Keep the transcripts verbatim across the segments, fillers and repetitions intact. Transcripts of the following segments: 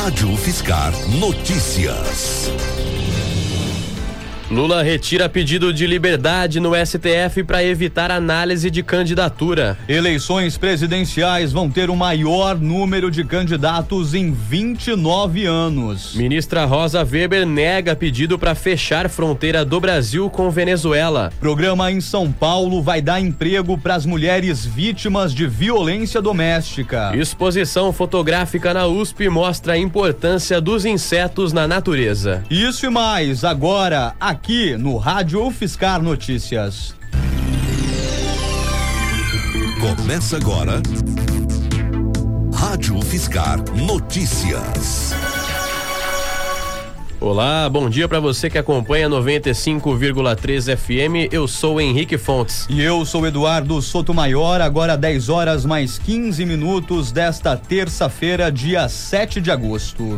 Rádio UFSCar Notícias. Lula retira pedido de liberdade no S T F para evitar análise de candidatura. Eleições presidenciais vão ter o maior número de candidatos em vinte e nove anos. Ministra Rosa Weber nega pedido para fechar fronteira do Brasil com Venezuela. Programa em São Paulo vai dar emprego para as mulheres vítimas de violência doméstica. Exposição fotográfica na U S P mostra a importância dos insetos na natureza. Isso e mais agora aqui Aqui no Rádio UFSCar Notícias. Começa agora Rádio UFSCar Notícias. Olá, bom dia para você que acompanha noventa e cinco vírgula três F M. Eu sou o Henrique Fontes. E eu sou Eduardo Sotomayor. Agora dez horas mais quinze minutos desta terça-feira, dia sete de agosto.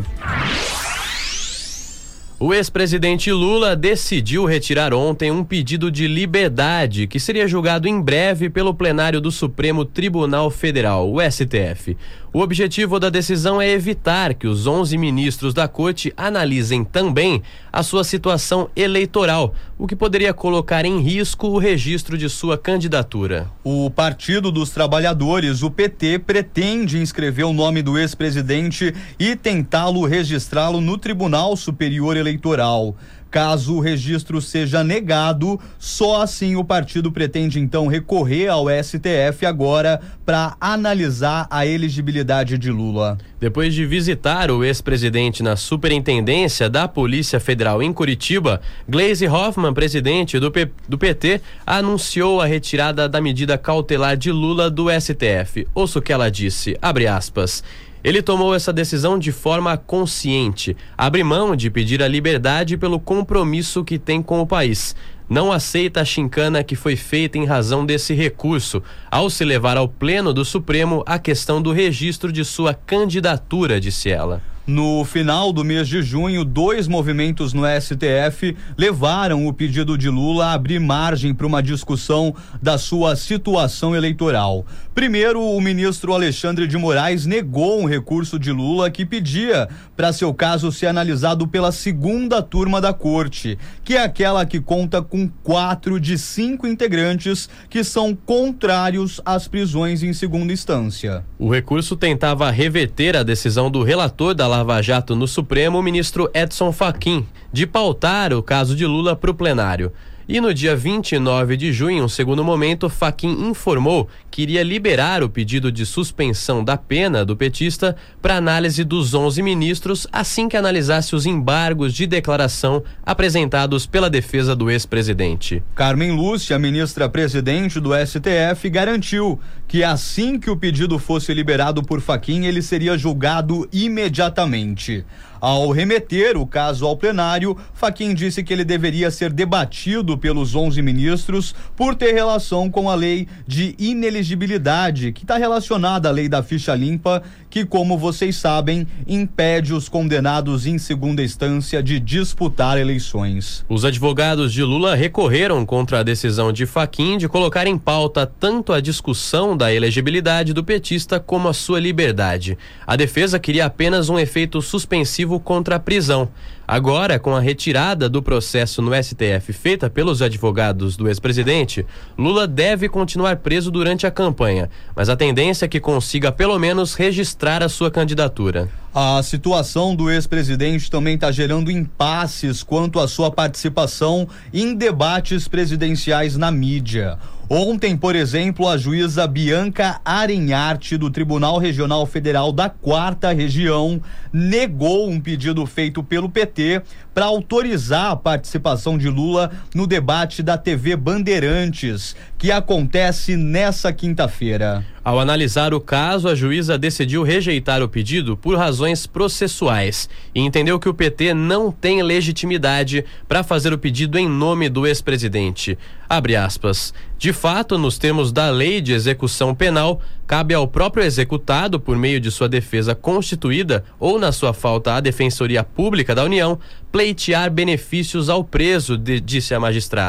O ex-presidente Lula decidiu retirar ontem um pedido de liberdade que seria julgado em breve pelo plenário do Supremo Tribunal Federal, o S T F. O objetivo da decisão é evitar que os onze ministros da corte analisem também a sua situação eleitoral, o que poderia colocar em risco o registro de sua candidatura. O Partido dos Trabalhadores, o P T, pretende inscrever o nome do ex-presidente e tentá-lo registrá-lo no Tribunal Superior Eleitoral. Caso o registro seja negado, só assim o partido pretende então recorrer ao S T F agora para analisar a elegibilidade de Lula. Depois de visitar o ex-presidente na Superintendência da Polícia Federal em Curitiba, Gleisi Hoffmann, presidente do, P- do P T, anunciou a retirada da medida cautelar de Lula do S T F. Ouça o que ela disse, abre aspas. Ele tomou essa decisão de forma consciente, abre mão de pedir a liberdade pelo compromisso que tem com o país. Não aceita a chincana que foi feita em razão desse recurso, ao se levar ao Pleno do Supremo a questão do registro de sua candidatura, disse ela. No final do mês de junho, dois movimentos no S T F levaram o pedido de Lula a abrir margem para uma discussão da sua situação eleitoral. Primeiro, o ministro Alexandre de Moraes negou um recurso de Lula que pedia para seu caso ser analisado pela segunda turma da corte, que é aquela que conta com quatro de cinco integrantes que são contrários às prisões em segunda instância. O recurso tentava reverter a decisão do relator da Lava Jato no Supremo, o ministro Edson Fachin, de pautar o caso de Lula para o plenário. E no dia vinte e nove de junho, em um segundo momento, Fachin informou que iria liberar o pedido de suspensão da pena do petista para análise dos onze ministros assim que analisasse os embargos de declaração apresentados pela defesa do ex-presidente. Carmen Lúcia, ministra-presidente do S T F, garantiu que assim que o pedido fosse liberado por Fachin, ele seria julgado imediatamente. Ao remeter o caso ao plenário, Fachin disse que ele deveria ser debatido pelos onze ministros por ter relação com a lei de inelegibilidade, que está relacionada à lei da ficha limpa, que, como vocês sabem, impede os condenados em segunda instância de disputar eleições. Os advogados de Lula recorreram contra a decisão de Fachin de colocar em pauta tanto a discussão da elegibilidade do petista como a sua liberdade. A defesa queria apenas um efeito suspensivo contra a prisão. Agora, com a retirada do processo no S T F feita pelos advogados do ex-presidente, Lula deve continuar preso durante a campanha, mas a tendência é que consiga pelo menos registrar a sua candidatura. A situação do ex-presidente também está gerando impasses quanto à sua participação em debates presidenciais na mídia. Ontem, por exemplo, a juíza Bianca Arenharte, do Tribunal Regional Federal da Quarta Região, negou um pedido feito pelo P T para autorizar a participação de Lula no debate da T V Bandeirantes, que acontece nessa quinta-feira. Ao analisar o caso, a juíza decidiu rejeitar o pedido por razões processuais e entendeu que o P T não tem legitimidade para fazer o pedido em nome do ex-presidente. Abre aspas. De fato, nos termos da Lei de Execução Penal, cabe ao próprio executado, por meio de sua defesa constituída ou na sua falta à Defensoria Pública da União, pleitear benefícios ao preso, de, disse a magistrada.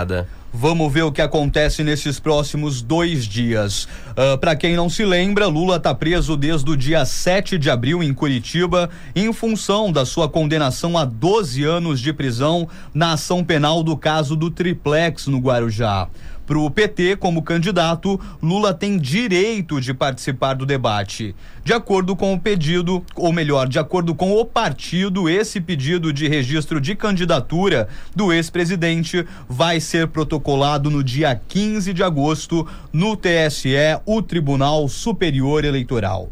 Vamos ver o que acontece nesses próximos dois dias. Uh, para quem não se lembra, Lula está preso desde o dia sete de abril em Curitiba, em função da sua condenação a doze anos de prisão na ação penal do caso do Triplex no Guarujá. Para o P T, como candidato, Lula tem direito de participar do debate. De acordo com o pedido, ou melhor, de acordo com o partido, esse pedido de registro de candidatura do ex-presidente vai ser protocolado no dia quinze de agosto no T S E, o Tribunal Superior Eleitoral.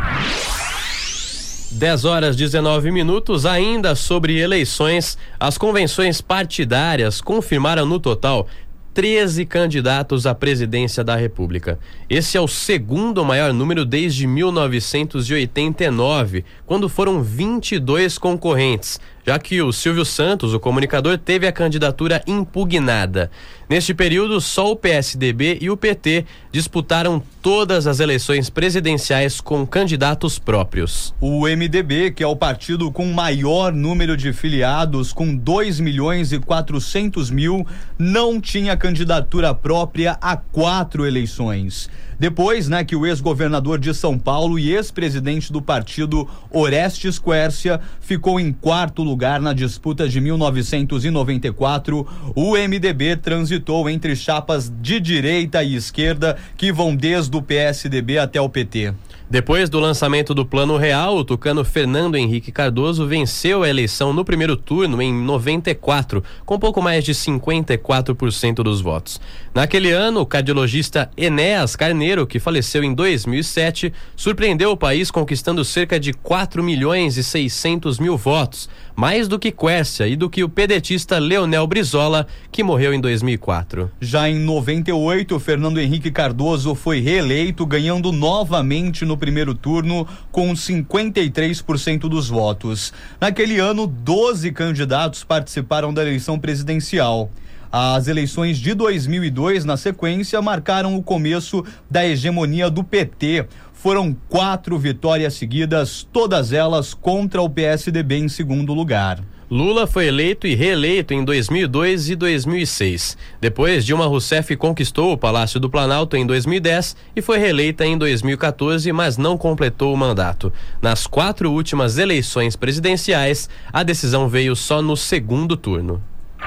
dez horas e dezenove minutos, ainda sobre eleições, as convenções partidárias confirmaram no total treze candidatos à presidência da República. Esse é o segundo maior número desde mil novecentos e oitenta e nove, quando foram vinte e dois concorrentes, já que o Silvio Santos, o comunicador, teve a candidatura impugnada. Neste período, só o P S D B e o P T disputaram todas as eleições presidenciais com candidatos próprios. O M D B, que é o partido com maior número de filiados, com dois milhões e quatrocentos mil, não tinha candidatura própria há quatro eleições. Depois, né, que o ex-governador de São Paulo e ex-presidente do partido, Orestes Quércia, ficou em quarto lugar na disputa de mil novecentos e noventa e quatro, o M D B transitou entre chapas de direita e esquerda que vão desde o P S D B até o P T. Depois do lançamento do Plano Real, o tucano Fernando Henrique Cardoso venceu a eleição no primeiro turno em noventa e quatro, com pouco mais de cinquenta e quatro por cento dos votos. Naquele ano, o cardiologista Enéas Carneiro, que faleceu em dois mil e sete, surpreendeu o país conquistando cerca de quatro milhões e seiscentos mil votos, mais do que Quércia e do que o pedetista Leonel Brizola, que morreu em dois mil e quatro. Já em noventa e oito, Fernando Henrique Cardoso foi reeleito, ganhando novamente no primeiro turno com cinquenta e três por cento dos votos. Naquele ano, doze candidatos participaram da eleição presidencial. As eleições de dois mil e dois, na sequência, marcaram o começo da hegemonia do P T. Foram quatro vitórias seguidas, todas elas contra o P S D B em segundo lugar. Lula foi eleito e reeleito em dois mil e dois e dois mil e seis. Depois, Dilma Rousseff conquistou o Palácio do Planalto em dois mil e dez e foi reeleita em dois mil e quatorze, mas não completou o mandato. Nas quatro últimas eleições presidenciais, a decisão veio só no segundo turno.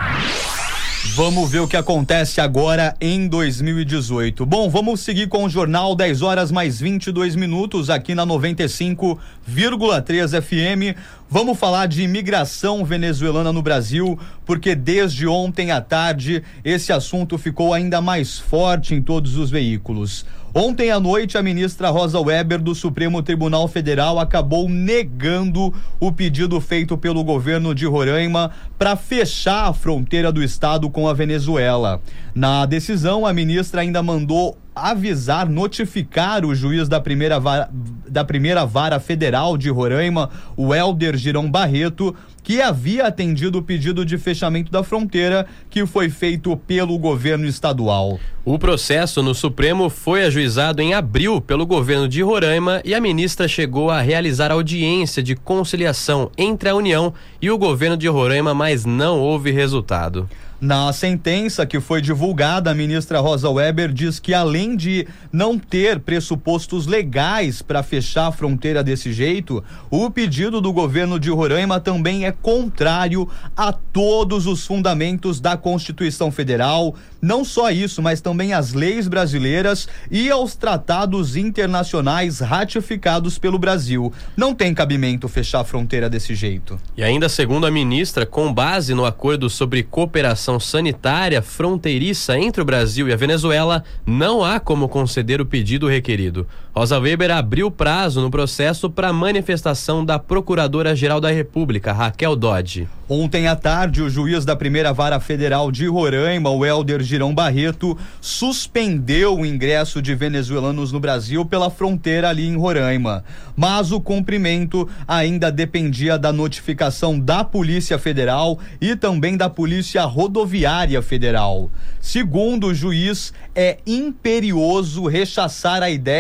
Vamos ver o que acontece agora em dois mil e dezoito. Bom, vamos seguir com o jornal, dez horas mais vinte e dois minutos aqui na noventa e cinco vírgula três F M. Vamos falar de imigração venezuelana no Brasil, porque desde ontem à tarde esse assunto ficou ainda mais forte em todos os veículos. Ontem à noite, a ministra Rosa Weber do Supremo Tribunal Federal acabou negando o pedido feito pelo governo de Roraima para fechar a fronteira do estado com a Venezuela. Na decisão, a ministra ainda mandou avisar, notificar o juiz da primeira vara, da primeira vara federal de Roraima, o Hélder Girão Barreto, que havia atendido o pedido de fechamento da fronteira que foi feito pelo governo estadual. O processo no Supremo foi ajuizado em abril pelo governo de Roraima e a ministra chegou a realizar audiência de conciliação entre a União e o governo de Roraima, mas não houve resultado. Na sentença que foi divulgada, a ministra Rosa Weber diz que, além de não ter pressupostos legais para fechar a fronteira desse jeito, o pedido do governo de Roraima também é contrário a todos os fundamentos da Constituição Federal. Não só isso, mas também às leis brasileiras e aos tratados internacionais ratificados pelo Brasil. Não tem cabimento fechar a fronteira desse jeito. E ainda segundo a ministra, com base no acordo sobre cooperação sanitária fronteiriça entre o Brasil e a Venezuela, não há como conceder o pedido requerido. Rosa Weber abriu prazo no processo para manifestação da Procuradora-Geral da República, Raquel Dodge. Ontem à tarde, o juiz da primeira vara federal de Roraima, o Hélder Girão Barreto, suspendeu o ingresso de venezuelanos no Brasil pela fronteira ali em Roraima. Mas o cumprimento ainda dependia da notificação da Polícia Federal e também da Polícia Rodoviária Federal. Segundo o juiz, é imperioso rechaçar a ideia de que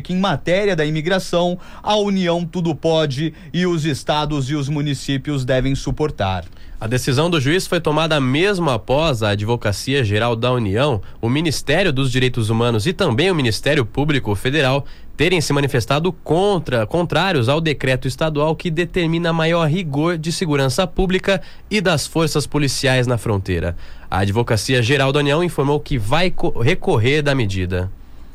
que, em matéria da imigração, a União tudo pode e os estados e os municípios devem suportar. A decisão do juiz foi tomada mesmo após a Advocacia Geral da União, o Ministério dos Direitos Humanos e também o Ministério Público Federal terem se manifestado contra, contrários ao decreto estadual que determina maior rigor de segurança pública e das forças policiais na fronteira. A Advocacia Geral da União informou que vai recorrer da medida.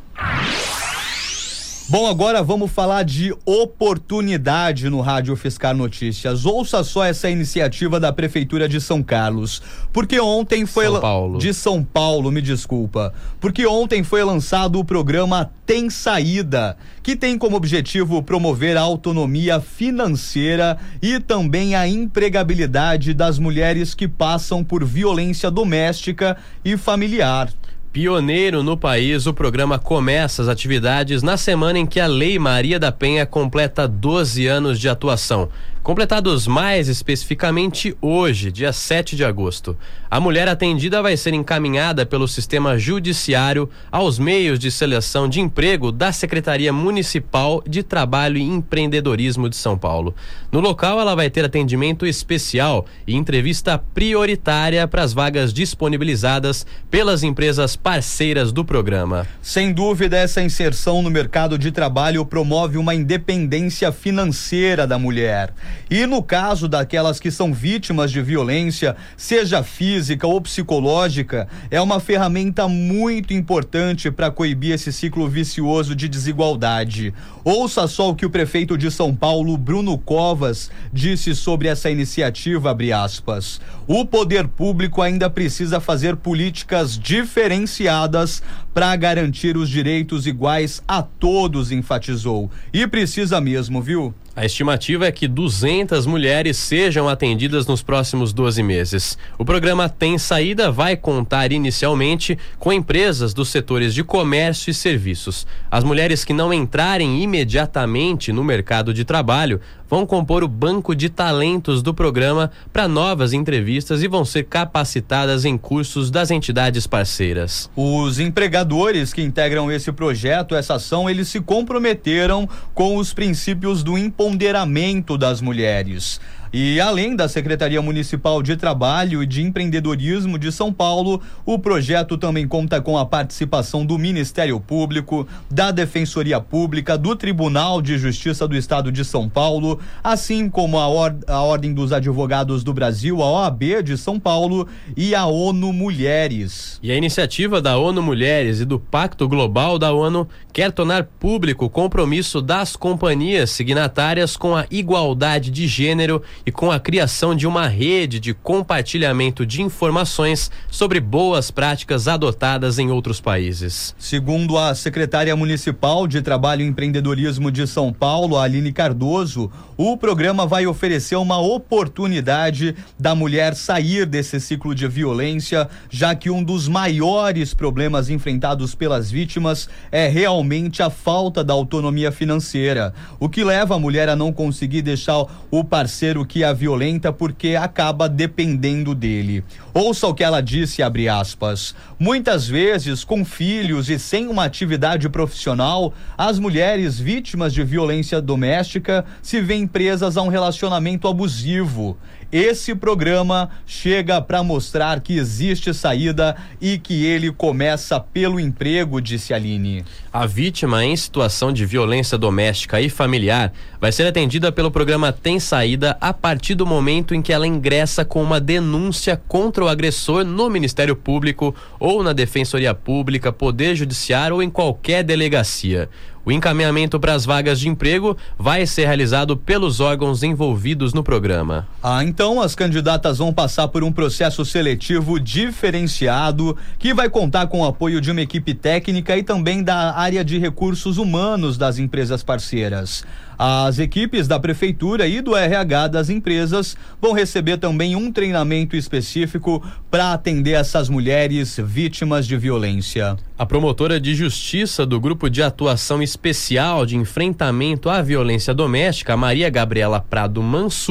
Bom, agora vamos falar de oportunidade no Rádio Fiscar Notícias. Ouça só essa iniciativa da Prefeitura de São Carlos. Porque ontem foi... São Paulo. De São Paulo, me desculpa. Porque ontem foi lançado o programa Tem Saída, que tem como objetivo promover a autonomia financeira e também a empregabilidade das mulheres que passam por violência doméstica e familiar. Pioneiro no país, o programa começa as atividades na semana em que a Lei Maria da Penha completa doze anos de atuação. Completados mais especificamente hoje, dia sete de agosto. A mulher atendida vai ser encaminhada pelo sistema judiciário aos meios de seleção de emprego da Secretaria Municipal de Trabalho e Empreendedorismo de São Paulo. No local, ela vai ter atendimento especial e entrevista prioritária para as vagas disponibilizadas pelas empresas parceiras do programa. Sem dúvida, essa inserção no mercado de trabalho promove uma independência financeira da mulher. E no caso daquelas que são vítimas de violência, seja física ou psicológica, é uma ferramenta muito importante para coibir esse ciclo vicioso de desigualdade. Ouça só o que o prefeito de São Paulo, Bruno Covas, disse sobre essa iniciativa, abre aspas. O poder público ainda precisa fazer políticas diferenciadas para garantir os direitos iguais a todos, enfatizou. E precisa mesmo, viu? A estimativa é que duzentas mulheres sejam atendidas nos próximos doze meses. O programa Tem Saída vai contar inicialmente com empresas dos setores de comércio e serviços. As mulheres que não entrarem imediatamente no mercado de trabalho vão compor o banco de talentos do programa para novas entrevistas e vão ser capacitadas em cursos das entidades parceiras. Os empregadores que integram esse projeto, essa ação, eles se comprometeram com os princípios do empoderamento das mulheres. E além da Secretaria Municipal de Trabalho e de Empreendedorismo de São Paulo, o projeto também conta com a participação do Ministério Público, da Defensoria Pública, do Tribunal de Justiça do Estado de São Paulo, assim como a, or- a Ordem dos Advogados do Brasil, a O A B de São Paulo e a ONU Mulheres. E a iniciativa da ONU Mulheres e do Pacto Global da ONU quer tornar público o compromisso das companhias signatárias com a igualdade de gênero e com a criação de uma rede de compartilhamento de informações sobre boas práticas adotadas em outros países. Segundo a secretária municipal de Trabalho e Empreendedorismo de São Paulo, Aline Cardoso, o programa vai oferecer uma oportunidade da mulher sair desse ciclo de violência, já que um dos maiores problemas enfrentados pelas vítimas é realmente a falta da autonomia financeira, o que leva a mulher a não conseguir deixar o parceiro que a violenta porque acaba dependendo dele. Ouça o que ela disse, abre aspas. Muitas vezes, com filhos e sem uma atividade profissional, as mulheres vítimas de violência doméstica se veem presas a um relacionamento abusivo. Esse programa chega para mostrar que existe saída e que ele começa pelo emprego, disse Aline. A vítima em situação de violência doméstica e familiar vai ser atendida pelo programa Tem Saída a partir do momento em que ela ingressa com uma denúncia contra o agressor no Ministério Público ou na Defensoria Pública, Poder Judiciário ou em qualquer delegacia. O encaminhamento para as vagas de emprego vai ser realizado pelos órgãos envolvidos no programa. Ah, então as candidatas vão passar por um processo seletivo diferenciado que vai contar com o apoio de uma equipe técnica e também da área de recursos humanos das empresas parceiras. As equipes da Prefeitura e do R H das empresas vão receber também um treinamento específico para atender essas mulheres vítimas de violência. A promotora de justiça do Grupo de Atuação Especial de Enfrentamento à Violência Doméstica, Maria Gabriela Prado Mansur,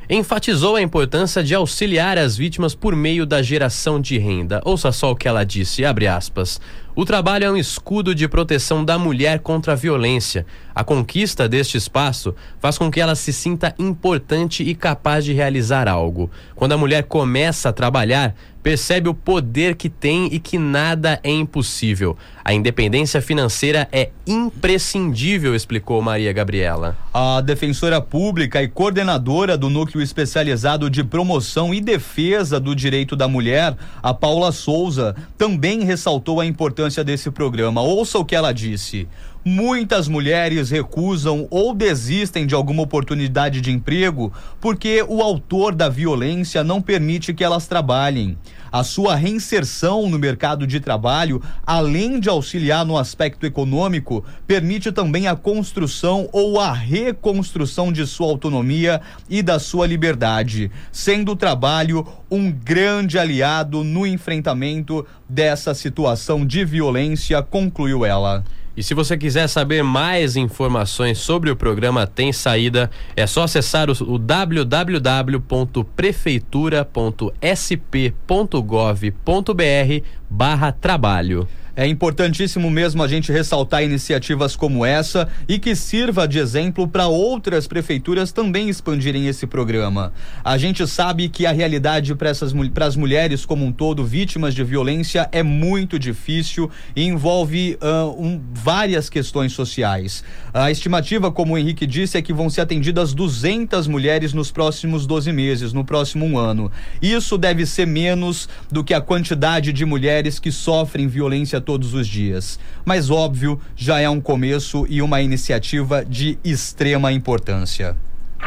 enfatizou a importância de auxiliar as vítimas por meio da geração de renda. Ouça só o que ela disse, abre aspas. O trabalho é um escudo de proteção da mulher contra a violência. A conquista deste espaço faz com que ela se sinta importante e capaz de realizar algo. Quando a mulher começa a trabalhar, percebe o poder que tem e que nada é impossível. A independência financeira é imprescindível, explicou Maria Gabriela. A defensora pública e coordenadora do Núcleo Especializado de Promoção e Defesa do Direito da Mulher, a Paula Souza, também ressaltou a importância desse programa. Ouça o que ela disse. Muitas mulheres recusam ou desistem de alguma oportunidade de emprego porque o autor da violência não permite que elas trabalhem. A sua reinserção no mercado de trabalho, além de auxiliar no aspecto econômico, permite também a construção ou a reconstrução de sua autonomia e da sua liberdade, sendo o trabalho um grande aliado no enfrentamento dessa situação de violência, concluiu ela. E se você quiser saber mais informações sobre o programa Tem Saída, é só acessar o, o w w w ponto prefeitura ponto s p ponto gov ponto b r barra trabalho. É importantíssimo mesmo a gente ressaltar iniciativas como essa e que sirva de exemplo para outras prefeituras também expandirem esse programa. A gente sabe que a realidade para essas para as mulheres como um todo, vítimas de violência, é muito difícil e envolve uh, um, várias questões sociais. A estimativa, como o Henrique disse, é que vão ser atendidas duzentas mulheres nos próximos doze meses, no próximo ano. Isso deve ser menos do que a quantidade de mulheres que sofrem violência todos os dias. Mas óbvio, já é um começo e uma iniciativa de extrema importância.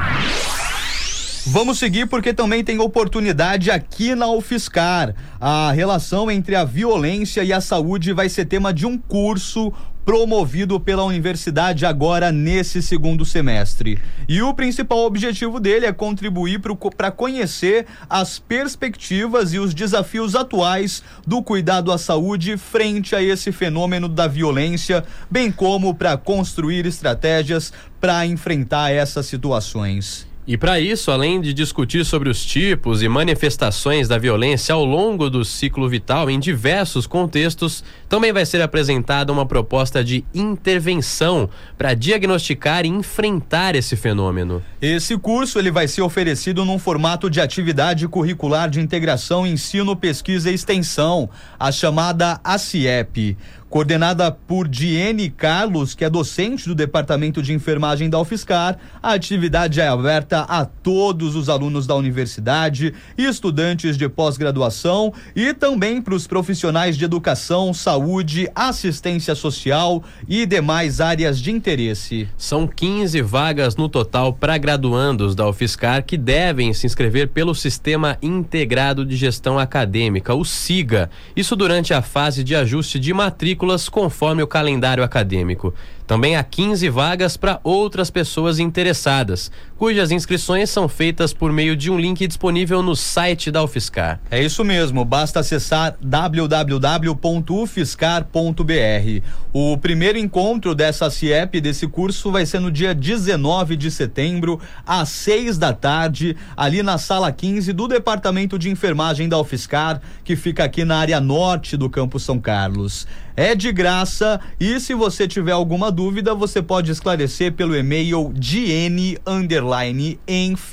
Vamos seguir porque também tem oportunidade aqui na UFSCar. A relação entre a violência e a saúde vai ser tema de um curso promovido pela universidade agora nesse segundo semestre. E o principal objetivo dele é contribuir para conhecer as perspectivas e os desafios atuais do cuidado à saúde frente a esse fenômeno da violência, bem como para construir estratégias para enfrentar essas situações. E para isso, além de discutir sobre os tipos e manifestações da violência ao longo do ciclo vital em diversos contextos, também vai ser apresentada uma proposta de intervenção para diagnosticar e enfrentar esse fenômeno. Esse curso ele vai ser oferecido num formato de atividade curricular de integração ensino, pesquisa e extensão, a chamada A C I E P. Coordenada por Diene Carlos, que é docente do Departamento de Enfermagem da UFSCar, a atividade é aberta a todos os alunos da universidade, estudantes de pós-graduação e também para os profissionais de educação, saúde, assistência social e demais áreas de interesse. São quinze vagas no total para graduandos da UFSCar que devem se inscrever pelo Sistema Integrado de Gestão Acadêmica, o SIGA. Isso durante a fase de ajuste de matrícula conforme o calendário acadêmico. Também há quinze vagas para outras pessoas interessadas, cujas inscrições são feitas por meio de um link disponível no site da UFSCar. É isso mesmo, basta acessar w w w ponto u f s c a r ponto b r. O primeiro encontro dessa C I E P, desse curso, vai ser no dia dezenove de setembro, às seis da tarde, ali na sala quinze do Departamento de Enfermagem da UFSCar, que fica aqui na área norte do Campus São Carlos. É de graça e se você tiver alguma dúvida, você pode esclarecer pelo e-mail diene underline enf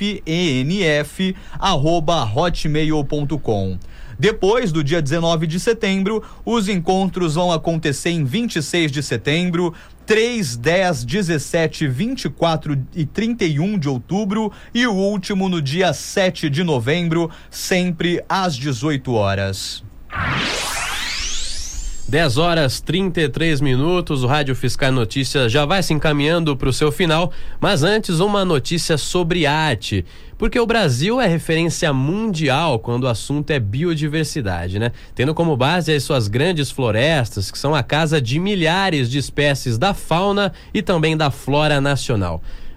enf arroba hotmail ponto com. Depois do dia dezenove de setembro, os encontros vão acontecer em vinte e seis de setembro, três, dez, dezessete, vinte e quatro e trinta e um de outubro e o último no dia sete de novembro, sempre às dezoito horas. dez horas e trinta e três minutos, o Rádio UFSCar Notícias já vai se encaminhando para o seu final, mas antes uma notícia sobre arte, porque o Brasil é referência mundial quando o assunto é biodiversidade, né? Tendo como base as suas grandes florestas, que são a casa de milhares de espécies da fauna e também da flora nacional.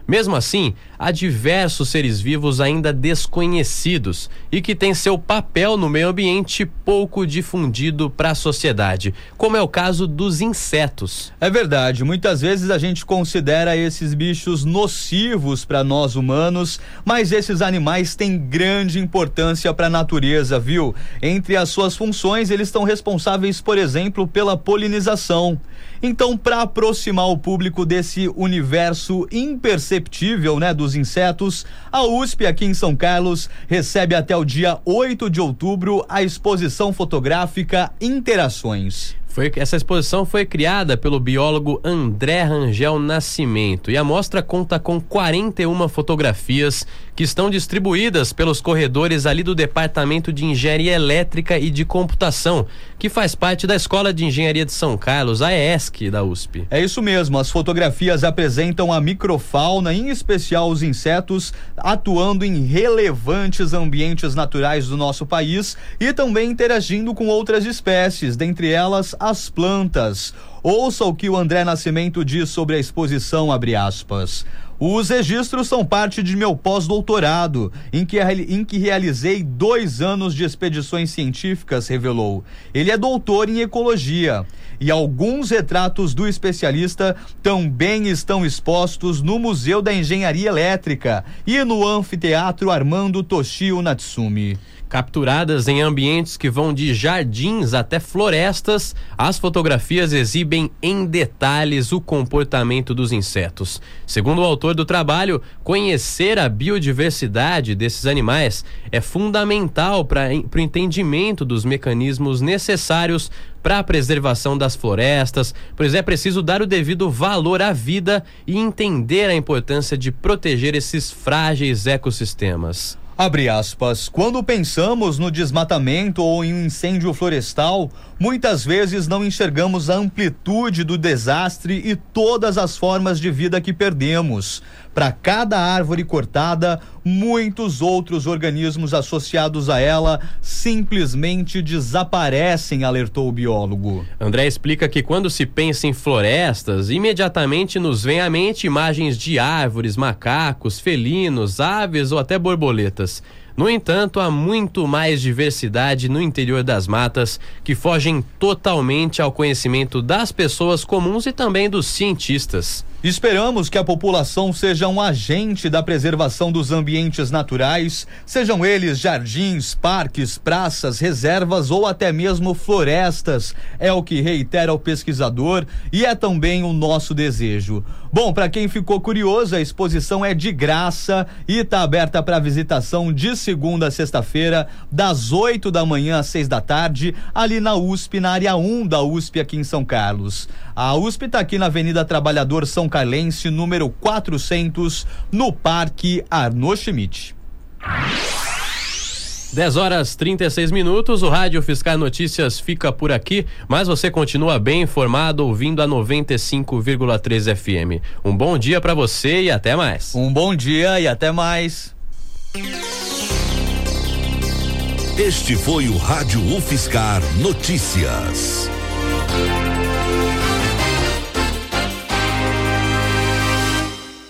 Mesmo assim, há diversos seres vivos ainda desconhecidos e que têm seu papel no meio ambiente pouco difundido para a sociedade, como é o caso dos insetos. É verdade, muitas vezes a gente considera esses bichos nocivos para nós humanos, mas esses animais têm grande importância para a natureza, viu? Entre as suas funções, eles estão responsáveis, por exemplo, pela polinização. Então, para aproximar o público desse universo imperceptível, né, dos insetos, a U S P aqui em São Carlos recebe até o dia oito de outubro a exposição fotográfica Interações. Foi, essa exposição foi criada pelo biólogo André Rangel Nascimento e a mostra conta com quarenta e uma fotografias que estão distribuídas pelos corredores ali do Departamento de Engenharia Elétrica e de Computação, que faz parte da Escola de Engenharia de São Carlos, a E E S C da U S P. É isso mesmo, as fotografias apresentam a microfauna, em especial os insetos, atuando em relevantes ambientes naturais do nosso país e também interagindo com outras espécies, dentre elas as plantas. Ouça o que o André Nascimento diz sobre a exposição, abre aspas. Os registros são parte de meu pós-doutorado, em que, em que realizei dois anos de expedições científicas, revelou. Ele é doutor em ecologia e alguns retratos do especialista também estão expostos no Museu da Engenharia Elétrica e no Anfiteatro Armando Toshio Natsumi. Capturadas em ambientes que vão de jardins até florestas, as fotografias exibem em detalhes o comportamento dos insetos. Segundo o autor do trabalho, conhecer a biodiversidade desses animais é fundamental para o entendimento dos mecanismos necessários para a preservação das florestas, pois é preciso dar o devido valor à vida e entender a importância de proteger esses frágeis ecossistemas. Abre aspas, quando pensamos no desmatamento ou em um incêndio florestal, muitas vezes não enxergamos a amplitude do desastre e todas as formas de vida que perdemos. Para cada árvore cortada, muitos outros organismos associados a ela simplesmente desaparecem, alertou o biólogo. André explica que quando se pensa em florestas, imediatamente nos vem à mente imagens de árvores, macacos, felinos, aves ou até borboletas. No entanto, há muito mais diversidade no interior das matas que fogem totalmente ao conhecimento das pessoas comuns e também dos cientistas. Esperamos que a população seja um agente da preservação dos ambientes naturais, sejam eles jardins, parques, praças, reservas ou até mesmo florestas, é o que reitera o pesquisador e é também o nosso desejo. Bom, para quem ficou curioso, a exposição é de graça e está aberta para visitação de segunda a sexta-feira, das oito da manhã às seis da tarde, ali na U S P, na área um da U S P aqui em São Carlos. A U S P está aqui na Avenida Trabalhador São Carlense, número quatrocentos, no Parque Arnaud Schmidt. dez horas e trinta e seis minutos, o Rádio Fiscar Notícias fica por aqui, mas você continua bem informado ouvindo a noventa e cinco vírgula três F M. Um bom dia para você e até mais. Um bom dia e até mais. Este foi o Rádio UFSCar Notícias.